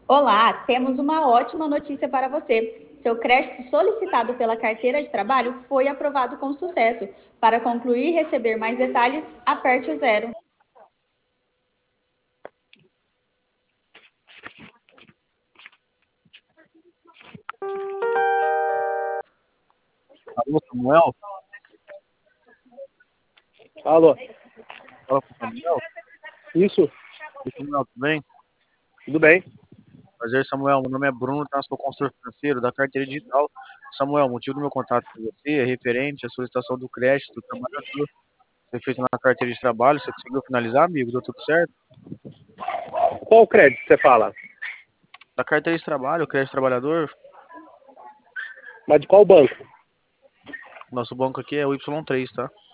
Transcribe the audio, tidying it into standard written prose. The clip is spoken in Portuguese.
Olá, temos uma ótima notícia para você. Seu crédito solicitado pela carteira de trabalho foi aprovado com sucesso. Para concluir e receber mais detalhes, aperte o zero. Alô, Samuel? Alô, Fala com o Samuel. isso, Oi, Samuel, tudo bem? tudo bem? Prazer, Samuel. Meu nome é Bruno, tá? Sou consultor financeiro da carteira digital. Samuel, o motivo do meu contato com você é referente à solicitação do crédito do trabalhador. Foi feito na carteira de trabalho. Você conseguiu finalizar, amigo? Deu tudo certo? Qual crédito você fala? Da carteira de trabalho, o crédito trabalhador, Mas de qual banco? nosso banco aqui é o Y3, tá?